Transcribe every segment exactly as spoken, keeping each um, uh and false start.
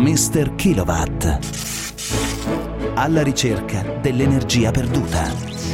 mister Kilowatt. Alla ricerca dell'energia perduta.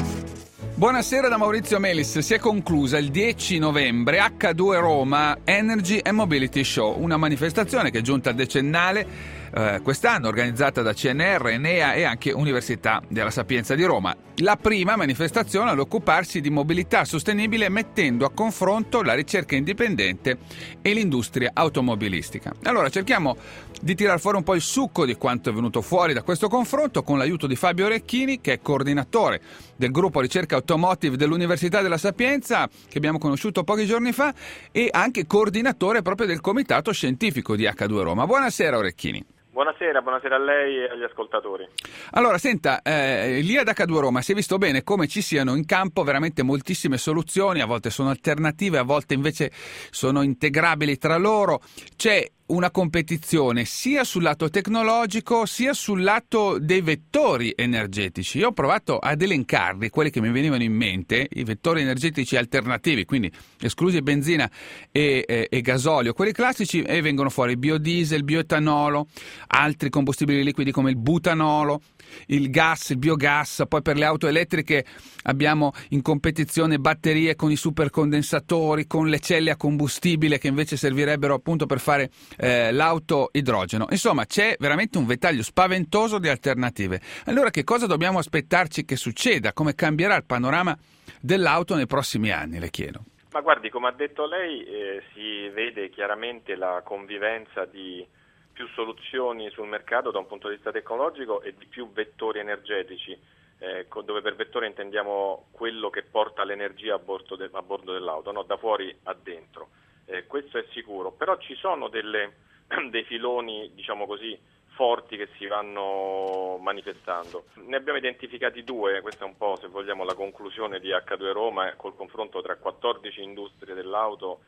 Buonasera da Maurizio Melis. Si è conclusa il dieci novembre acca due Roma Energy and Mobility Show, una manifestazione che è giunta al decennale eh, quest'anno, organizzata da C N R, Enea e anche Università della Sapienza di Roma. La prima manifestazione ad occuparsi di mobilità sostenibile, mettendo a confronto la ricerca indipendente e l'industria automobilistica. Allora cerchiamo di tirar fuori un po' il succo di quanto è venuto fuori da questo confronto con l'aiuto di Fabio Orecchini, che è coordinatore del gruppo ricerca automotive dell'Università della Sapienza, che abbiamo conosciuto pochi giorni fa, e anche coordinatore proprio del comitato scientifico di acca due Roma. Buonasera Orecchini. Buonasera, buonasera a lei e agli ascoltatori. Allora, senta, eh, lì ad acca due Roma si è visto bene come ci siano in campo veramente moltissime soluzioni, a volte sono alternative, a volte invece sono integrabili tra loro. C'è una competizione sia sul lato tecnologico sia sul lato dei vettori energetici. Io ho provato ad elencarli, quelli che mi venivano in mente, i vettori energetici alternativi, quindi esclusi benzina e, e, e gasolio, quelli classici, e vengono fuori biodiesel, bioetanolo, altri combustibili liquidi come il butanolo, il gas, il biogas. Poi per le auto elettriche abbiamo in competizione batterie con i supercondensatori, con le celle a combustibile che invece servirebbero appunto per fare eh, l'auto idrogeno. Insomma, c'è veramente un ventaglio spaventoso di alternative. Allora, che cosa dobbiamo aspettarci che succeda? Come cambierà il panorama dell'auto nei prossimi anni, le chiedo? Ma guardi, come ha detto lei, eh, si vede chiaramente la convivenza di più soluzioni sul mercato da un punto di vista tecnologico e di più vettori energetici, eh, dove per vettore intendiamo quello che porta l'energia a bordo, de- a bordo dell'auto, no? Da fuori a dentro. Eh, questo è sicuro, però ci sono delle, dei filoni, diciamo così, forti che si vanno manifestando. Ne abbiamo identificati due, questa è un po', se vogliamo, la conclusione di acca due Roma col confronto tra quattordici industrie dell'auto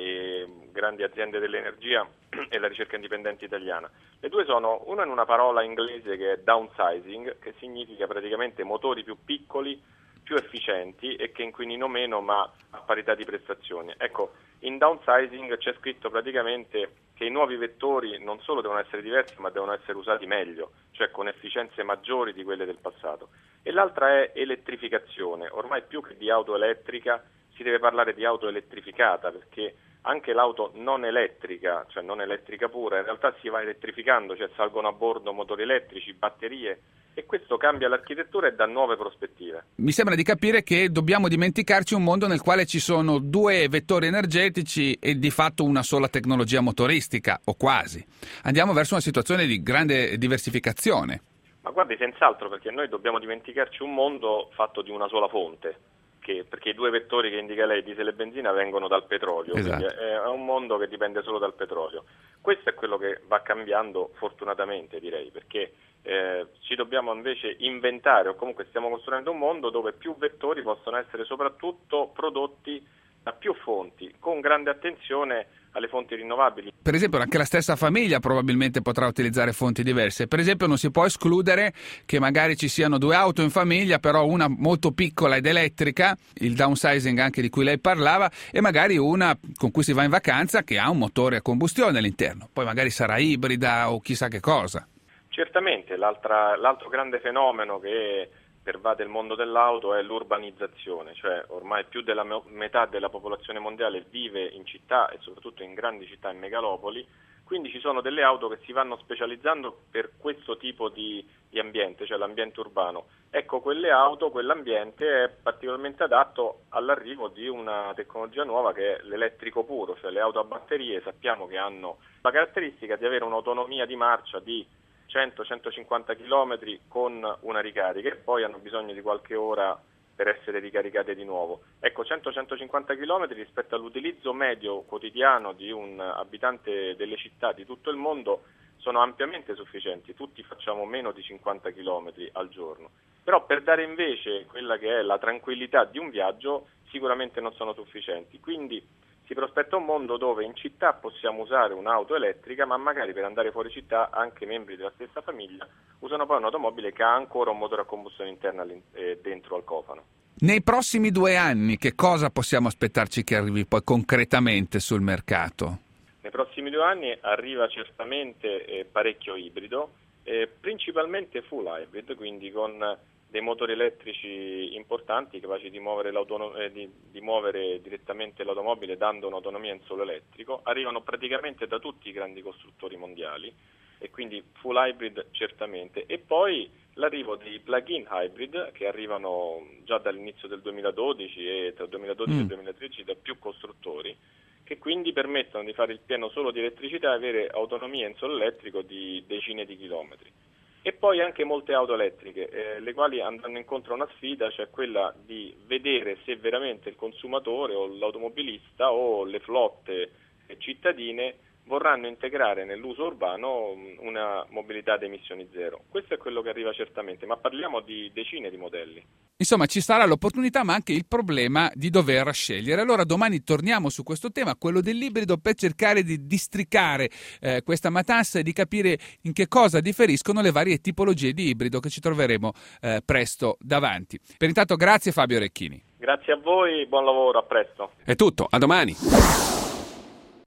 e grandi aziende dell'energia e la ricerca indipendente italiana. Le due sono, una in una parola inglese che è downsizing, che significa praticamente motori più piccoli, più efficienti e che inquinino meno ma a parità di prestazioni. Ecco, in downsizing c'è scritto praticamente che i nuovi vettori non solo devono essere diversi ma devono essere usati meglio, cioè con efficienze maggiori di quelle del passato. E l'altra è elettrificazione. Ormai più che di auto elettrica si deve parlare di auto elettrificata, perché anche l'auto non elettrica, cioè non elettrica pura, in realtà si va elettrificando, cioè salgono a bordo motori elettrici, batterie, e questo cambia l'architettura e dà nuove prospettive. Mi sembra di capire che dobbiamo dimenticarci un mondo nel quale ci sono due vettori energetici e di fatto una sola tecnologia motoristica, o quasi. Andiamo verso una situazione di grande diversificazione. Ma guardi, senz'altro, perché noi dobbiamo dimenticarci un mondo fatto di una sola fonte. Che, perché i due vettori che indica lei, diesel e benzina, vengono dal petrolio, esatto. Quindi è un mondo che dipende solo dal petrolio. Questo è quello che va cambiando fortunatamente, direi, perché eh, ci dobbiamo invece inventare, o comunque stiamo costruendo un mondo dove più vettori possono essere soprattutto prodotti da più fonti, con grande attenzione alle fonti rinnovabili. Per esempio anche la stessa famiglia probabilmente potrà utilizzare fonti diverse. Per esempio non si può escludere che magari ci siano due auto in famiglia, però una molto piccola ed elettrica, il downsizing anche di cui lei parlava, e magari una con cui si va in vacanza che ha un motore a combustione all'interno. Poi magari sarà ibrida o chissà che cosa. Certamente, l'altra, l'altro grande fenomeno che pervade il mondo dell'auto è l'urbanizzazione, cioè ormai più della metà della popolazione mondiale vive in città e soprattutto in grandi città e megalopoli, quindi ci sono delle auto che si vanno specializzando per questo tipo di, di ambiente, cioè l'ambiente urbano. Ecco, quelle auto, quell'ambiente è particolarmente adatto all'arrivo di una tecnologia nuova che è l'elettrico puro, cioè le auto a batterie sappiamo che hanno la caratteristica di avere un'autonomia di marcia di cento centocinquanta chilometri con una ricarica e poi hanno bisogno di qualche ora per essere ricaricate di nuovo. Ecco, cento centocinquanta chilometri rispetto all'utilizzo medio quotidiano di un abitante delle città di tutto il mondo sono ampiamente sufficienti, tutti facciamo meno di cinquanta chilometri al giorno. Però per dare invece quella che è la tranquillità di un viaggio sicuramente non sono sufficienti, quindi si prospetta un mondo dove in città possiamo usare un'auto elettrica, ma magari per andare fuori città anche membri della stessa famiglia usano poi un'automobile che ha ancora un motore a combustione interna eh, dentro al cofano. Nei prossimi due anni che cosa possiamo aspettarci che arrivi poi concretamente sul mercato? Nei prossimi due anni arriva certamente eh, parecchio ibrido, eh, principalmente full hybrid, quindi con dei motori elettrici importanti capaci di muovere, eh, di, di muovere direttamente l'automobile dando un'autonomia in solo elettrico. Arrivano praticamente da tutti i grandi costruttori mondiali e quindi full hybrid certamente. E poi l'arrivo dei plug-in hybrid che arrivano già dall'inizio del duemiladodici e tra il duemiladodici mm. e il duemilatredici da più costruttori, che quindi permettono di fare il pieno solo di elettricità e avere autonomia in solo elettrico di decine di chilometri. E poi anche molte auto elettriche, eh, le quali andranno incontro a una sfida, cioè quella di vedere se veramente il consumatore o l'automobilista o le flotte cittadine vorranno integrare nell'uso urbano una mobilità ad emissioni zero. Questo è quello che arriva certamente, ma parliamo di decine di modelli. Insomma, ci sarà l'opportunità, ma anche il problema di dover scegliere. Allora domani torniamo su questo tema, quello dell'ibrido, per cercare di districare eh, questa matassa e di capire in che cosa differiscono le varie tipologie di ibrido che ci troveremo eh, presto davanti. Per intanto grazie Fabio Recchini. Grazie a voi, buon lavoro, a presto. È tutto, a domani.